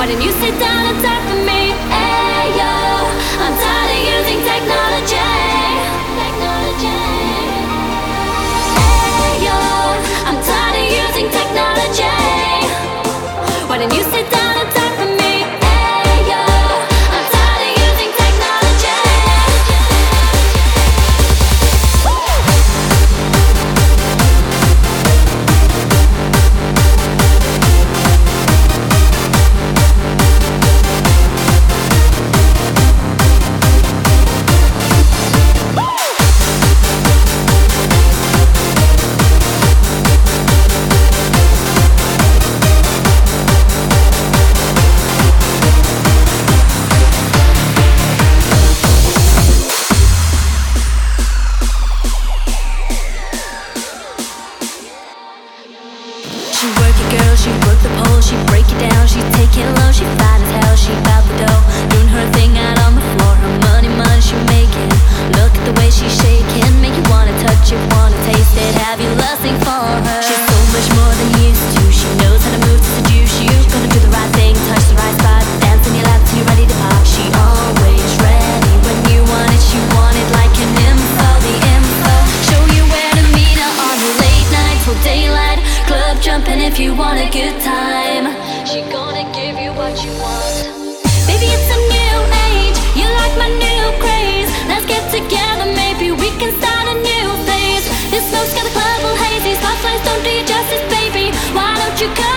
Why didn't you sit down and talk to me? Hey yo, I'm tired of using technology. Hey yo, I'm tired of using technology. Why didn't you sit down and talk to me? Hey yo, I'm tired of using technology. She work it, girl, she work the pole, she break it down, she take it low, she fine as hell, she bout the dough, doing her thing out on the floor, her money, she making. Look at the way she's shaking, make you wanna touch it, wanna taste it, have you lusting for her. She's so much more than used to, she knows how to move to seduce you. Gonna do the right thing, touch the right spot, dance in your lap till you're ready to pop. She always ready when you want it like an info, the info. Show you where to meet her on the late night till daylight. Club jumping if you want a good time. She gonna give you what you want. Baby, it's a new age, you like my new craze. Let's get together, maybe we can start a new phase. This smoke's got the club all hazy, spotlights don't do you justice, baby. Why don't you come?